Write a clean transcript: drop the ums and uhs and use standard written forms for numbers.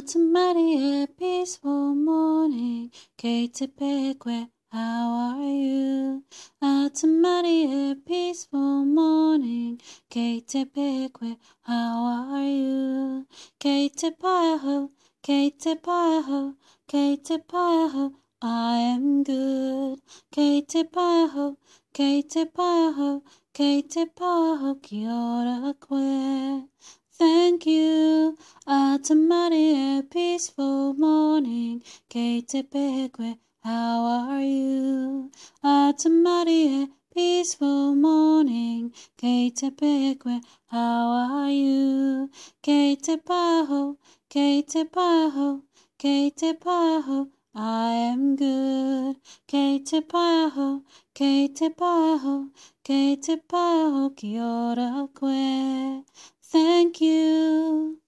Maria, peaceful morning. Katy Perry, how are you? Maria, peaceful morning. Katy Perry, how are you? Katy Perry, Katy Perry, Katy Perry, I am good. Katy Perry, Katy Perry, Katy Perry, kia ora koe. Thank you, Maria, peaceful morning. Katy Perry, how are you? Maria, peaceful morning. Katy Perry, how are you? Katy Perry, Katy Perry, Katy Perry, I am good. Katy Perry, Katy Perry, Katy Perry, kia ora koe. Thank you.